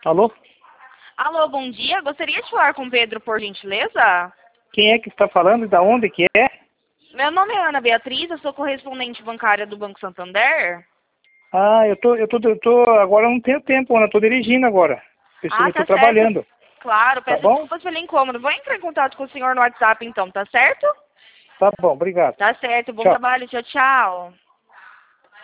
Alô? Alô, bom dia. Gostaria de falar com o Pedro, por gentileza? Quem é que está falando e da onde que é? Meu nome é Ana Beatriz, eu sou correspondente bancária do Banco Santander. Ah, agora eu não tenho tempo, Ana, eu tô dirigindo agora. Eu tô Tá certo. trabalhando, Claro, tá peço bom? desculpas pelo incômodo. Vou entrar em contato com o senhor no WhatsApp então, tá certo? Tá bom, obrigado. Tá certo, bom Tchau. trabalho, tchau, tchau.